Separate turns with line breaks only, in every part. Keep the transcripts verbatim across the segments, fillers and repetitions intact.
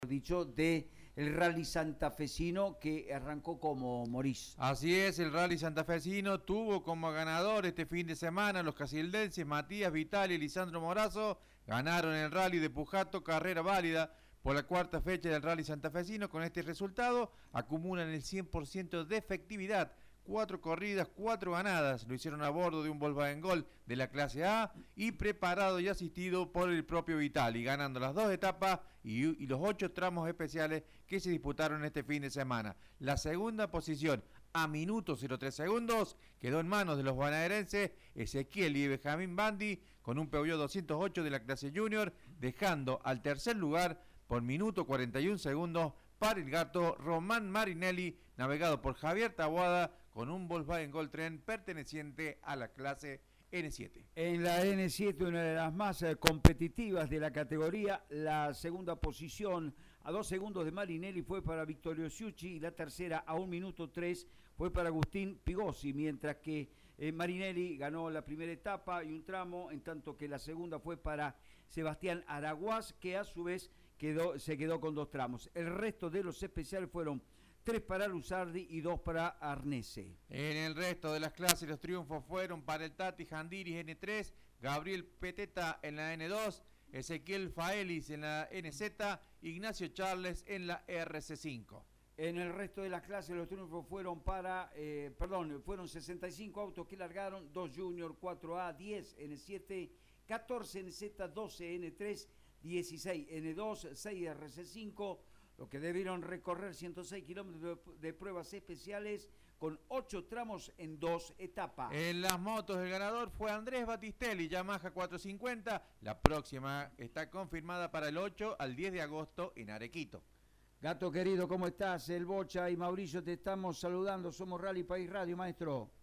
dicho, de el Rally Santafesino que arrancó como Morís.
Así es, el Rally Santafesino tuvo como ganador este fin de semana los casildenses Matías Vitali y Lisandro Morazo. Ganaron el Rally de Pujato, carrera válida por la cuarta fecha del Rally Santafesino. Con este resultado acumulan el cien por ciento de efectividad. Cuatro corridas, cuatro ganadas. Lo hicieron a bordo de un Volkswagen Gol de la clase A y preparado y asistido por el propio Vitali, ganando las dos etapas y, y los ocho tramos especiales que se disputaron este fin de semana. La segunda posición, a minutos cero tres segundos, quedó en manos de los bonaerenses Ezequiel y Benjamín Bandi con un Peugeot doscientos ocho de la clase Junior, dejando al tercer lugar por minuto cuarenta y un segundos para el gato Román Marinelli, navegado por Javier Taboada con un Volkswagen Gol Tren perteneciente a la clase ene siete.
En la ene siete, una de las más eh, competitivas de la categoría, la segunda posición a dos segundos de Marinelli fue para Vittorio Ciucci y la tercera a un minuto tres fue para Agustín Pigossi, mientras que eh, Marinelli ganó la primera etapa y un tramo, en tanto que la segunda fue para Sebastián Araguaz, que a su vez quedó, se quedó con dos tramos. El resto de los especiales fueron tres para Luzardi y dos para Arnese.
En el resto de las clases los triunfos fueron para el Tati Jandiris ene tres, Gabriel Peteta en la ene dos, Ezequiel Faelis en la ene zeta, Ignacio Charles en la erre ce cinco.
En el resto de las clases los triunfos fueron para, eh, perdón, fueron sesenta y cinco autos que largaron, dos Junior, cuatro A, diez ene siete, catorce ene zeta, doce ene tres, dieciséis ene dos, seis erre ce cinco, lo que debieron recorrer ciento seis kilómetros de pruebas especiales con ocho tramos en dos etapas.
En las motos el ganador fue Andrés Batistelli, Yamaha cuatrocientos cincuenta. La próxima está confirmada para el ocho al diez de agosto en Arequito.
Gato querido, ¿cómo estás? El Bocha y Mauricio te estamos saludando. Somos Rally País Radio, maestro.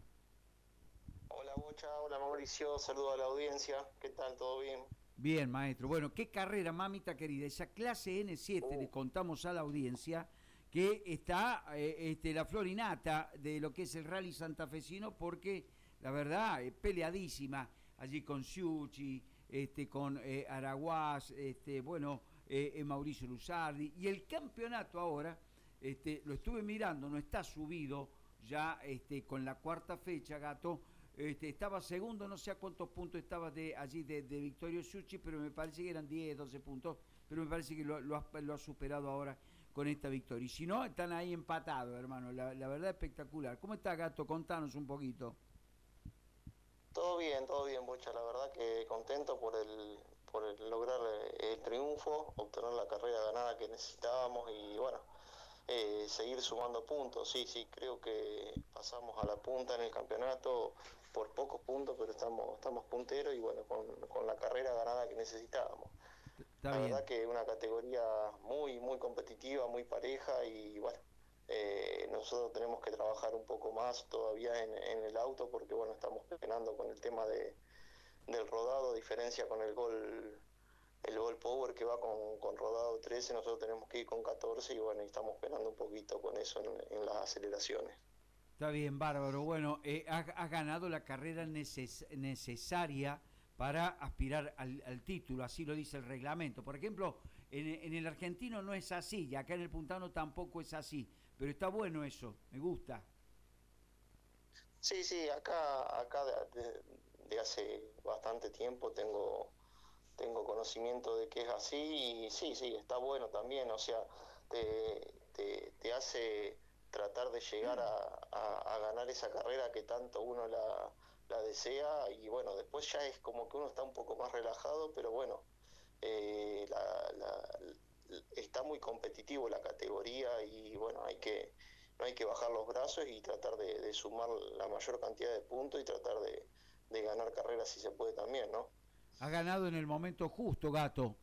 Hola Bocha, hola Mauricio, saludo a la audiencia. ¿Qué tal? ¿Todo bien?
Bien, maestro. Bueno, qué carrera, mamita querida. Esa clase ene siete, uh. le contamos a la audiencia que está eh, este, la florinata de lo que es el Rally Santafesino, porque la verdad es peleadísima allí con Ciucci, este, con eh, Araguaz, este, bueno, eh, eh, Mauricio Luzardi. Y el campeonato ahora, este, lo estuve mirando, no está subido ya este, con la cuarta fecha, Gato. Este, estaba segundo, no sé a cuántos puntos estaba de allí de, de Vittorio Ciucci, pero me parece que eran diez, doce puntos, pero me parece que lo, lo, ha, lo ha superado ahora con esta victoria. Y si no, están ahí empatados, hermano, la, la verdad espectacular. ¿Cómo está, Gato? Contanos un poquito.
Todo bien, todo bien, Bocha, la verdad que contento por el, por el lograr el triunfo, obtener la carrera ganada que necesitábamos y bueno, eh, seguir sumando puntos. Sí, sí, creo que pasamos a la punta en el campeonato por pocos puntos, pero estamos estamos punteros y bueno, con, con la carrera ganada que necesitábamos.
Está
la
bien.
verdad que es una categoría muy, muy competitiva, muy pareja y bueno, eh, nosotros tenemos que trabajar un poco más todavía en, en el auto porque bueno, estamos penando con el tema de, del rodado, a diferencia con el gol el gol power que va con, con rodado trece, nosotros tenemos que ir con catorce y bueno, y estamos penando un poquito con eso en, en las aceleraciones.
Está bien, bárbaro. Bueno, eh, has, has ganado la carrera neces necesaria para aspirar al, al título, así lo dice el reglamento. Por ejemplo, en, en el argentino no es así, y acá en el puntano tampoco es así, pero está bueno eso, me gusta.
Sí, sí, acá, acá de, de, de hace bastante tiempo tengo, tengo conocimiento de que es así y sí, sí, está bueno también, o sea, te, te, te hace tratar de llegar a, a, a ganar esa carrera que tanto uno la, la desea y bueno, después ya es como que uno está un poco más relajado, pero bueno, eh, la, la, está muy competitivo la categoría y bueno, hay que no hay que bajar los brazos y tratar de, de sumar la mayor cantidad de puntos y tratar de, de ganar carreras si se puede también, ¿no?
Ha ganado en el momento justo, Gato.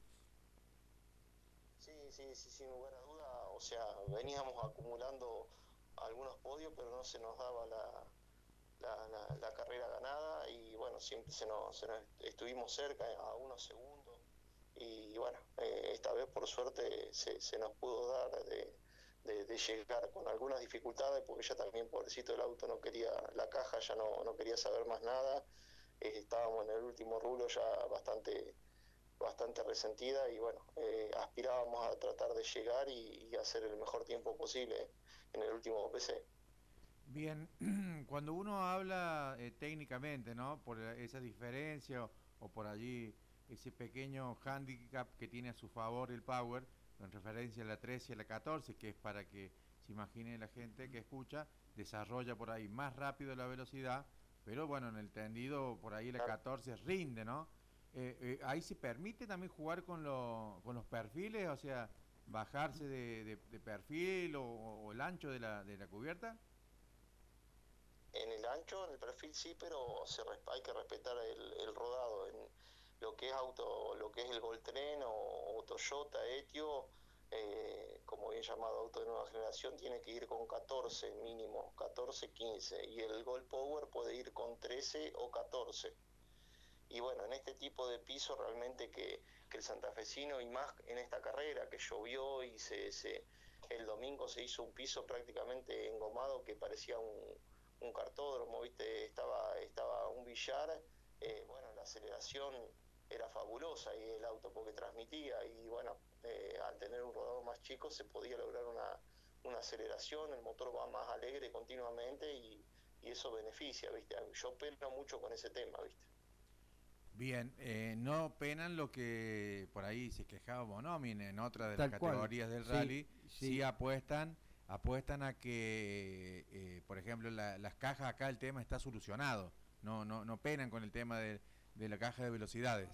Sí, sí, sí, sin lugar a duda, o sea, veníamos acumulando algunos podios, pero no se nos daba la, la, la, la carrera ganada y bueno, siempre se nos, se nos estuvimos cerca a unos segundos y bueno, eh, esta vez por suerte se, se nos pudo dar de, de, de llegar con algunas dificultades porque ya también pobrecito el auto no quería, la caja ya no, no quería saber más nada, eh, estábamos en el último rulo ya bastante bastante resentida y bueno, eh, aspirábamos a tratar de llegar y, y hacer el mejor tiempo posible en el último P C.
Bien, cuando uno habla eh, técnicamente, ¿no? Por esa diferencia o, o por allí ese pequeño handicap que tiene a su favor el Power, en referencia a la trece y a la catorce, que es para que se imagine la gente que escucha, desarrolla por ahí más rápido la velocidad, pero bueno, en el tendido por ahí la catorce rinde, ¿no? Eh, eh, ahí se permite también jugar con, lo, con los perfiles, o sea, bajarse de, de, de perfil o, o el ancho de la, de la cubierta.
En el ancho, en el perfil sí, pero se, hay que respetar el, el rodado. En lo que es auto, lo que es el Gol Tren o, o Toyota Etio, eh, como bien llamado auto de nueva generación, tiene que ir con catorce mínimo, catorce, quince, y el Gol Power puede ir con trece o catorce. Y bueno, en este tipo de piso realmente que, que el santafesino, y más en esta carrera que llovió y se, se el domingo se hizo un piso prácticamente engomado que parecía un, un cartódromo, ¿viste? Estaba, estaba un billar, eh, bueno, la aceleración era fabulosa y el auto porque transmitía y bueno, eh, al tener un rodado más chico se podía lograr una, una aceleración, el motor va más alegre continuamente y, y eso beneficia, ¿viste? Yo pelo mucho con ese tema, ¿viste?
Bien, eh, no penan lo que por ahí se quejaba Bonomin en otra de las
Tal cual.
categorías del
Sí,
rally,
sí.
sí apuestan, apuestan a que, eh, por ejemplo, la, las cajas acá el tema está solucionado, no, no, no penan con el tema de, de la caja de velocidades.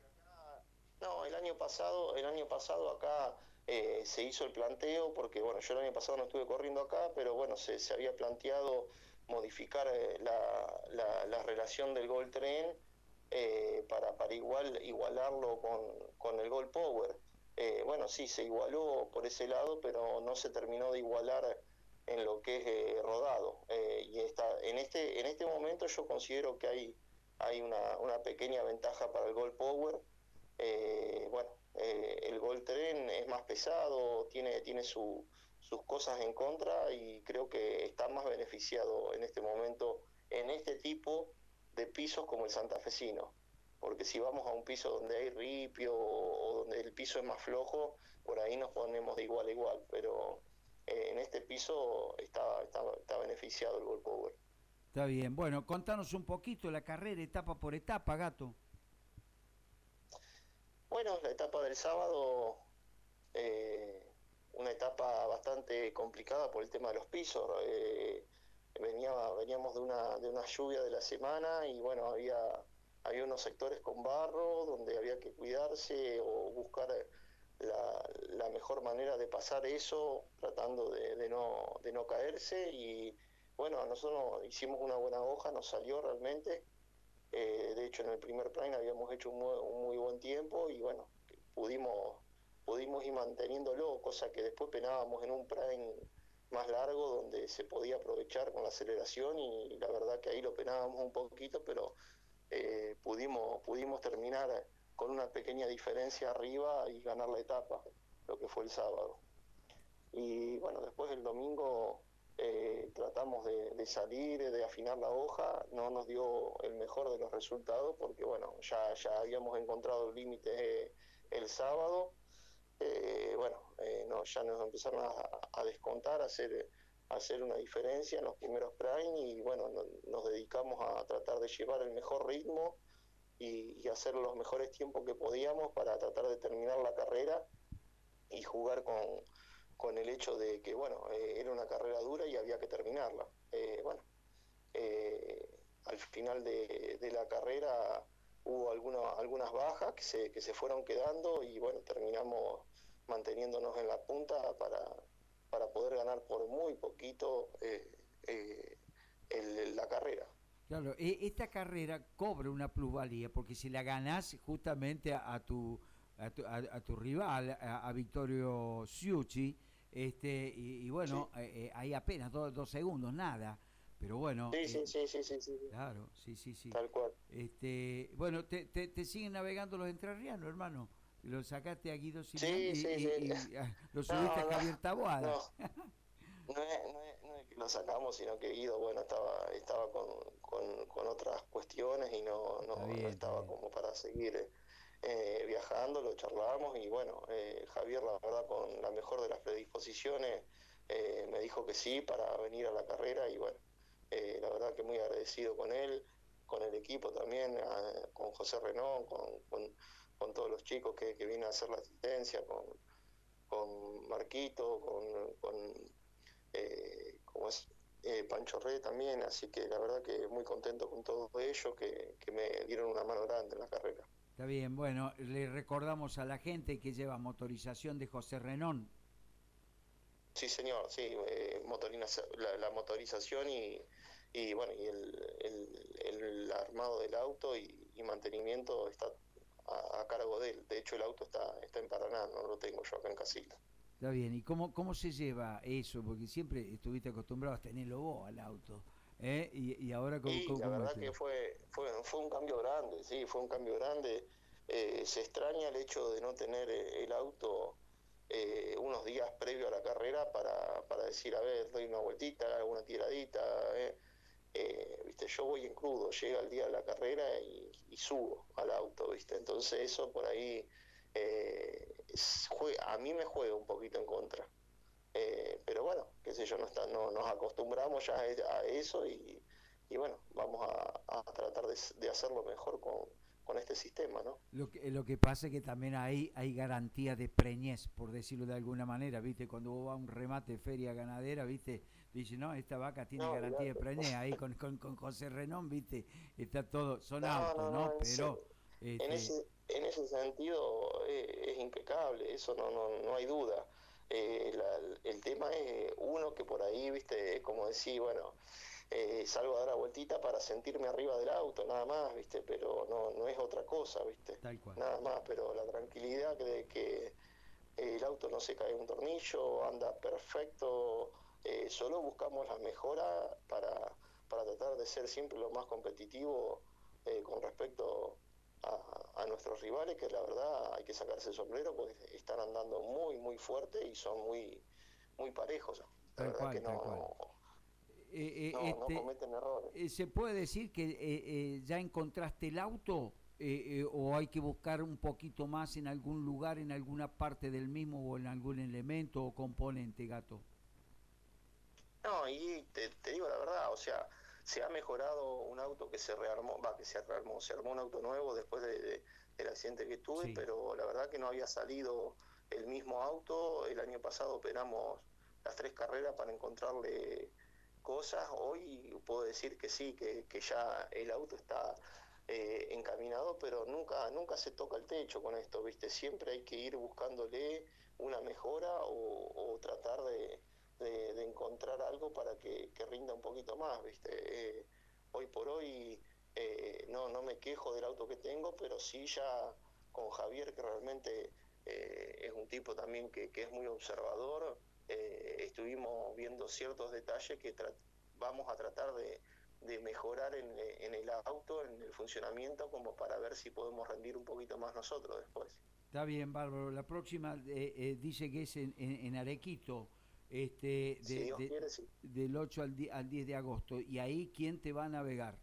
No, el año pasado, el año pasado acá eh, se hizo el planteo, porque bueno, yo el año pasado no estuve corriendo acá, pero bueno, se, se había planteado modificar eh, la, la, la relación del Gol Tren eh, para, para igual, igualarlo con, con el Gol Power. Eh, bueno, sí, se igualó por ese lado, pero no se terminó de igualar en lo que es eh, rodado. Eh, y está, en este, en este momento yo considero que hay, hay una, una pequeña ventaja para el Gol Power. Eh, bueno, eh, el Gol Tren es más pesado, tiene, tiene su, sus cosas en contra y creo que está más beneficiado en este momento en este tipo de pisos como el santafesino. Porque si vamos a un piso donde hay ripio o donde el piso es más flojo, por ahí nos ponemos de igual a igual, pero eh, en este piso está, está, está beneficiado el Gol Power.
Está bien. Bueno, contanos un poquito la carrera etapa por etapa, Gato.
Bueno, la etapa del sábado, eh, una etapa bastante complicada por el tema de los pisos. Eh, venía, veníamos de una, de una lluvia de la semana y bueno, había, había unos sectores con barro donde había que cuidarse o buscar la, la mejor manera de pasar eso, tratando de, de, no, de no caerse. Y bueno, nosotros hicimos una buena hoja, nos salió realmente. Eh, de hecho en el primer prime habíamos hecho un muy, un muy buen tiempo y bueno, pudimos, pudimos ir manteniéndolo, cosa que después penábamos en un prime más largo donde se podía aprovechar con la aceleración y la verdad que ahí lo penábamos un poquito, pero eh, pudimos, pudimos terminar con una pequeña diferencia arriba y ganar la etapa, lo que fue el sábado. Y bueno, después el domingo eh, tratamos de, de salir, de afinar la hoja, no nos dio el mejor de los resultados porque bueno, ya, ya habíamos encontrado el límite eh, el sábado, eh, bueno, eh, no, ya nos empezaron a, a descontar, a hacer, a hacer una diferencia en los primeros prime y bueno, no, nos dedicamos a tratar de llevar el mejor ritmo y, y hacer los mejores tiempos que podíamos para tratar de terminar la carrera y jugar con con el hecho de que, bueno, eh, era una carrera dura y había que terminarla. Eh, bueno, eh, al final de, de la carrera hubo alguna, algunas bajas que se, que se fueron quedando y, bueno, terminamos manteniéndonos en la punta para, para poder ganar por muy poquito eh, eh, el, la carrera.
Claro, esta carrera cobra una plusvalía porque si la ganás justamente a, a tu... A tu, a, a tu rival, a, a Vittorio Ciucci, este, y, y bueno, sí. eh, eh, hay apenas dos, dos segundos, nada, pero bueno.
Sí,
eh,
sí, sí, sí, sí, sí.
Claro, sí, sí, sí.
Tal cual.
Este, bueno, te, te, te siguen navegando los entrerrianos, hermano. Lo sacaste a Guido Simón
sí,
y,
sí,
y,
sí.
y, y ah, lo subiste no, a Javier Taboada.
No. No es, no, es, no es que lo sacamos, sino que Guido, bueno, estaba estaba con, con, con otras cuestiones y no, no, bien, no estaba como para seguir eh, viajando, lo charlamos y bueno, eh, Javier la verdad con la mejor de las predisposiciones eh, me dijo que sí para venir a la carrera y bueno, eh, la verdad que muy agradecido con él, con el equipo también, a, con José Renón, con, con, con todos los chicos que, que vienen a hacer la asistencia, con, con Marquito, con, con eh, como es eh, Pancho Rey también, así que la verdad que muy contento con todos ellos que, que me dieron una mano grande en la carrera.
Está bien, bueno, le recordamos a la gente que lleva motorización de José Renón.
Sí, señor, sí, eh, motoriza, la, la motorización y, y bueno, y el, el, el armado del auto y, y mantenimiento está a, a cargo de él. De hecho, el auto está, está en Paraná, no lo tengo yo acá en Casilda.
Está bien, ¿y cómo, cómo se lleva eso? Porque siempre estuviste acostumbrado a tenerlo vos al auto, ¿eh? Y, y ahora, ¿cómo,
Y
cómo,
la
cómo
verdad
te
que
va?
fue, fue, fue un cambio grande, sí, fue un cambio grande. Eh, se extraña el hecho de no tener eh, el auto eh, unos días previo a la carrera para, para decir, a ver, doy una vueltita, hago una tiradita, eh. Eh, viste, yo voy en crudo, llega el día de la carrera y, y subo al auto, viste, entonces eso por ahí eh, juega, a mí me juega un poquito en contra. Eh, pero bueno, qué sé yo, no, está, no nos acostumbramos ya a eso y, y bueno, vamos a, a tratar de, de hacerlo mejor con, con este sistema, ¿no?
Lo que, lo que pasa es que también hay, hay garantía de preñez, por decirlo de alguna manera, ¿viste? Cuando vos vas a un remate de feria ganadera, ¿viste? Dice, no, esta vaca tiene
No,
garantía de
olvidate.
preñez. Ahí con, con, con José Renón, ¿viste? Está todo, son
No,
autos,
no,
¿no?
no, en, ese,
Pero,
en,
este,
ese, en ese sentido eh, es impecable, eso no, no, no hay duda. Eh, la, el tema es uno que por ahí, viste, como decir, bueno, eh, salgo a dar la vueltita para sentirme arriba del auto, nada más, viste, pero no, no es otra cosa, viste,
tal cual.
nada más, pero la tranquilidad de que el auto no se cae un tornillo, anda perfecto, eh, solo buscamos la mejora para, para tratar de ser siempre lo más competitivo eh, con respecto a, a nuestros rivales, que la verdad hay que sacarse el sombrero porque están andando muy, muy fuerte y son muy, muy parejos. La
Tal
verdad que
cual,
no,
tal cual.
no,
Eh, eh,
no, no
este,
cometen errores.
eh, ¿Se puede decir que eh, eh, ya encontraste el auto eh, eh, o hay que buscar un poquito más en algún lugar, en alguna parte del mismo o en algún elemento o componente, Gato?
No, y te, te digo la verdad, o sea, se ha mejorado un auto que se rearmó, va, que se rearmó, se armó un auto nuevo después de, de- del accidente que tuve,
Sí,
pero la verdad que no había salido el mismo auto. El año pasado operamos las tres carreras para encontrarle cosas. Hoy puedo decir que sí, que, que ya el auto está eh, encaminado, pero nunca, nunca se toca el techo con esto, ¿viste? Siempre hay que ir buscándole una mejora o, o tratar de de, de encontrar algo para que, que rinda un poquito más, ¿viste? Eh, hoy por hoy eh, no, no me quejo del auto que tengo, pero sí ya con Javier, que realmente eh, es un tipo también que, que es muy observador, eh, estuvimos viendo ciertos detalles que vamos a tratar de, de mejorar en, en el auto, en el funcionamiento, como para ver si podemos rendir un poquito más nosotros después.
está bien, Bárbaro. La próxima eh, eh, dice que es en, en, en Arequito, este,
Si
de,
Dios
de,
quiere, sí.
del ocho al diez, al diez de agosto. ¿Y ahí quién te va a navegar?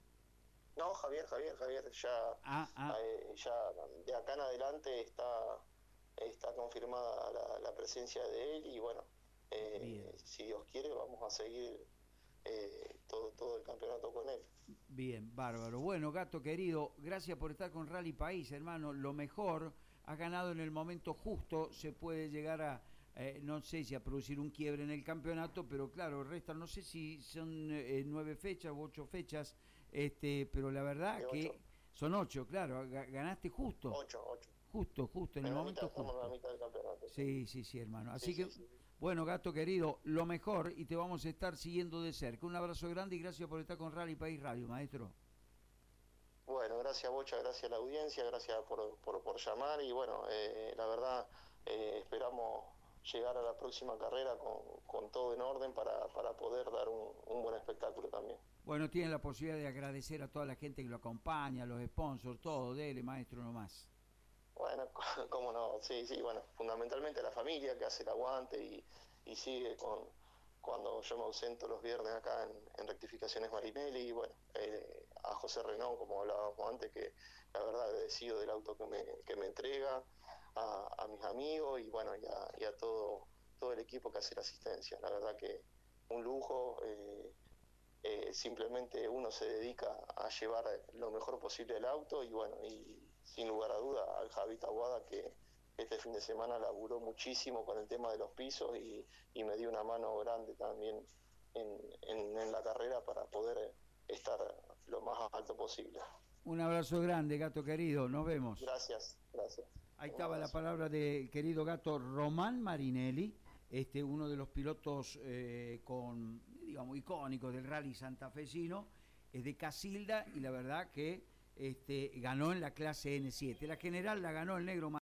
No, Javier, Javier, Javier, ya,
Ah, ah,
eh, ya de acá en adelante está, está confirmada la, la presencia de él y bueno,
bien.
eh, si Dios quiere vamos a seguir eh, todo, todo el campeonato con él.
Bien, bárbaro. Bueno, Gato querido, gracias por estar con Rally País, hermano. Lo mejor, has ganado en el momento justo, se puede llegar a, eh, no sé si a producir un quiebre en el campeonato, pero claro, restan, no sé si son eh, nueve fechas u ocho fechas, este, pero la verdad
De ocho,
que son ocho, claro, ga- ganaste justo,
ocho, ocho.
justo, justo, en el
En la mitad,
momento
estamos en la
justo.
mitad del campeonato, sí.
Sí, sí, sí, hermano.
Sí,
Así
sí,
que,
sí.
bueno, Gato querido, lo mejor y te vamos a estar siguiendo de cerca. Un abrazo grande y gracias por estar con Rally País Radio, maestro.
Bueno, gracias Bocha, gracias a la audiencia, gracias por, por, por llamar y bueno, eh, la verdad eh, esperamos llegar a la próxima carrera con, con todo en orden para, para poder dar un, un buen espectáculo también.
Bueno, tiene la posibilidad de agradecer a toda la gente que lo acompaña, a los sponsors, todo, dele, maestro, nomás.
Bueno, cómo no, sí, sí, bueno, fundamentalmente a la familia que hace el aguante y, y sigue con cuando yo me ausento los viernes acá en, en Rectificaciones Marinelli y bueno, eh, a José Renón, como hablábamos antes, que la verdad agradecido del auto que me, que me entrega, a, a mis amigos y bueno, y a, y a todo, todo el equipo que hace la asistencia. La verdad que un lujo, eh, eh, simplemente uno se dedica a llevar lo mejor posible el auto y bueno, y sin lugar a duda al Javi Taboada, que este fin de semana laburó muchísimo con el tema de los pisos y, y me dio una mano grande también en, en, en la carrera para poder estar lo más alto posible.
Un abrazo grande, Gato querido, nos vemos.
Gracias, gracias.
Ahí estaba la palabra del querido Gato Román Marinelli, este, uno de los pilotos eh, con, digamos, icónicos del rally santafesino, es de Casilda y la verdad que este, ganó en la clase N siete. La general la ganó el negro